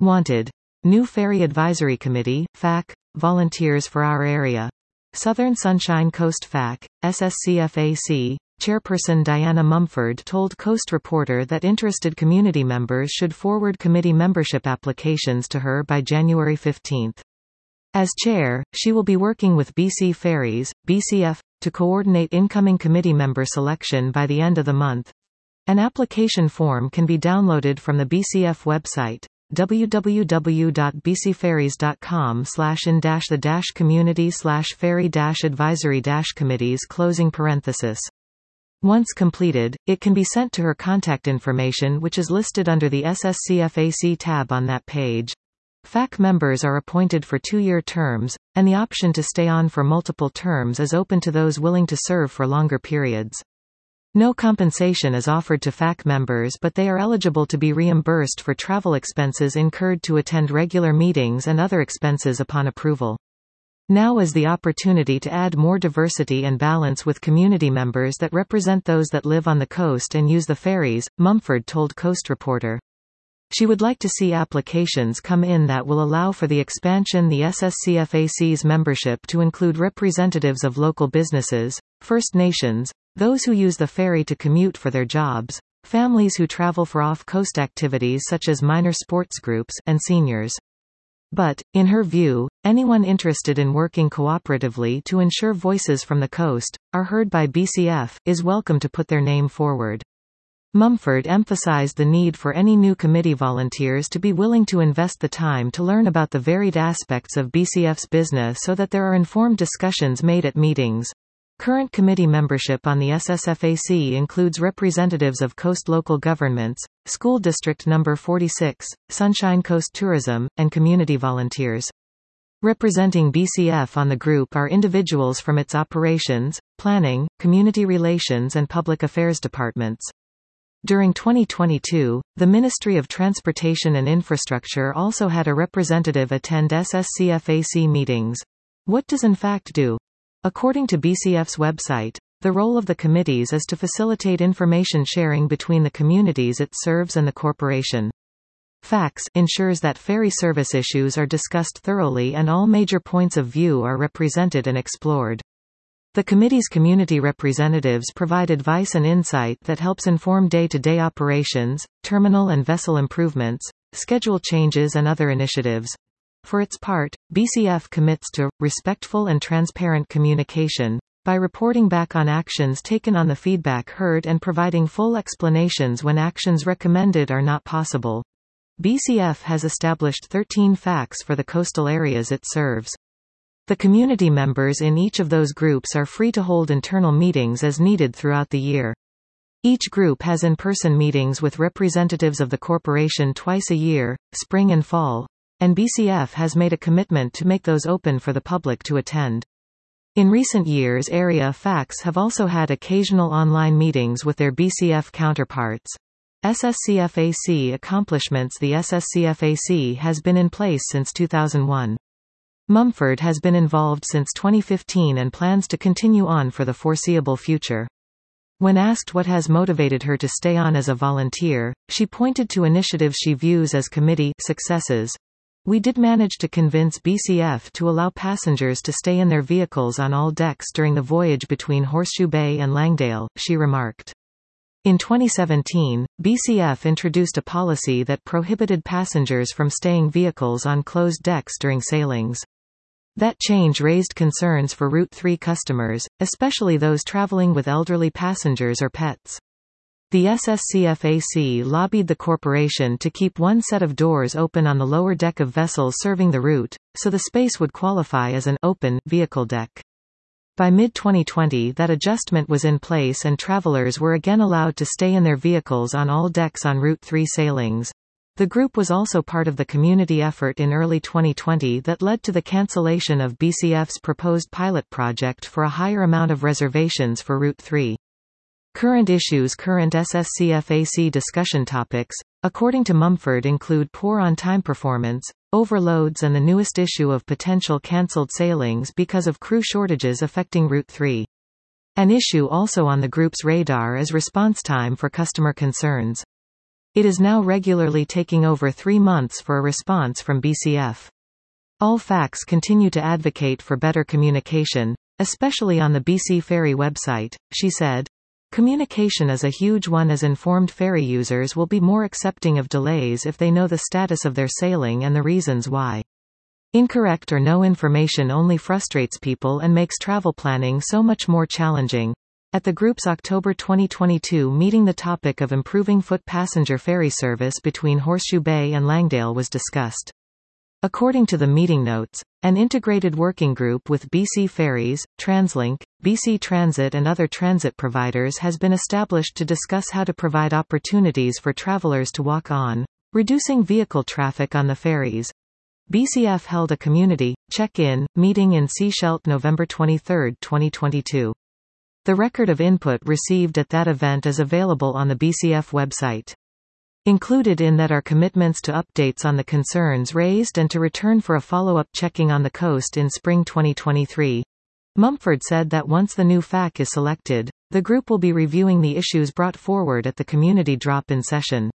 Wanted. New Ferry Advisory Committee, FAC, volunteers for our area. Southern Sunshine Coast FAC, SSCFAC, Chairperson Diana Mumford told Coast Reporter that interested community members should forward committee membership applications to her by January 15. As chair, she will be working with BC Ferries, BCF, to coordinate incoming committee member selection by the end of the month. An application form can be downloaded from the BCF website, www.bcferries.com/in-the-community/ferry-advisory-committees. Once completed, it can be sent to her contact information, which is listed under the SSCFAC tab on that page. FAC members are appointed for 2-year terms, and the option to stay on for multiple terms is open to those willing to serve for longer periods. No compensation is offered to FAC members, but they are eligible to be reimbursed for travel expenses incurred to attend regular meetings and other expenses upon approval. Now is the opportunity to add more diversity and balance with community members that represent those that live on the coast and use the ferries, Mumford told Coast Reporter. She would like to see applications come in that will allow for the expansion the SSCFAC's membership to include representatives of local businesses, First Nations, those who use the ferry to commute for their jobs, families who travel for off-coast activities such as minor sports groups, and seniors. But, in her view, anyone interested in working cooperatively to ensure voices from the coast are heard by BCF is welcome to put their name forward. Mumford emphasized the need for any new committee volunteers to be willing to invest the time to learn about the varied aspects of BCF's business so that there are informed discussions made at meetings. Current committee membership on the SSFAC includes representatives of coast local governments, School District No. 46, Sunshine Coast Tourism, and community volunteers. Representing BCF on the group are individuals from its operations, planning, community relations and public affairs departments. During 2022, the Ministry of Transportation and Infrastructure also had a representative attend SSCFAC meetings. What does in fact do? According to BCF's website, the role of the committees is to facilitate information sharing between the communities it serves and the corporation. FACS ensures that ferry service issues are discussed thoroughly and all major points of view are represented and explored. The committee's community representatives provide advice and insight that helps inform day-to-day operations, terminal and vessel improvements, schedule changes and other initiatives. For its part, BCF commits to respectful and transparent communication by reporting back on actions taken on the feedback heard and providing full explanations when actions recommended are not possible. BCF has established 13 FACs for the coastal areas it serves. The community members in each of those groups are free to hold internal meetings as needed throughout the year. Each group has in-person meetings with representatives of the corporation twice a year, spring and fall, and BCF has made a commitment to make those open for the public to attend. In recent years, area FACs have also had occasional online meetings with their BCF counterparts. SSCFAC accomplishments. The SSCFAC has been in place since 2001. Mumford has been involved since 2015 and plans to continue on for the foreseeable future. When asked what has motivated her to stay on as a volunteer, she pointed to initiatives she views as committee successes. We did manage to convince BCF to allow passengers to stay in their vehicles on all decks during the voyage between Horseshoe Bay and Langdale, she remarked. In 2017, BCF introduced a policy that prohibited passengers from staying vehicles on closed decks during sailings. That change raised concerns for Route 3 customers, especially those traveling with elderly passengers or pets. The SSCFAC lobbied the corporation to keep one set of doors open on the lower deck of vessels serving the route, so the space would qualify as an open vehicle deck. By mid-2020 that adjustment was in place and travelers were again allowed to stay in their vehicles on all decks on Route 3 sailings. The group was also part of the community effort in early 2020 that led to the cancellation of BCF's proposed pilot project for a higher amount of reservations for Route 3. Current issues. Current SSCFAC discussion topics, according to Mumford, include poor on-time performance, overloads and the newest issue of potential cancelled sailings because of crew shortages affecting Route 3. An issue also on the group's radar is response time for customer concerns. It is now regularly taking over 3 months for a response from BCF. All FACs continue to advocate for better communication, especially on the BC Ferry website, she said. Communication is a huge one, as informed ferry users will be more accepting of delays if they know the status of their sailing and the reasons why. Incorrect or no information only frustrates people and makes travel planning so much more challenging. At the group's October 2022 meeting, the topic of improving foot passenger ferry service between Horseshoe Bay and Langdale was discussed. According to the meeting notes, an integrated working group with BC Ferries, TransLink, BC Transit and other transit providers has been established to discuss how to provide opportunities for travelers to walk on, reducing vehicle traffic on the ferries. BCF held a community check-in meeting in Sechelt November 23, 2022. The record of input received at that event is available on the BCF website. Included in that are commitments to updates on the concerns raised and to return for a follow-up checking on the coast in spring 2023. Mumford said that once the new FAC is selected, the group will be reviewing the issues brought forward at the community drop-in session.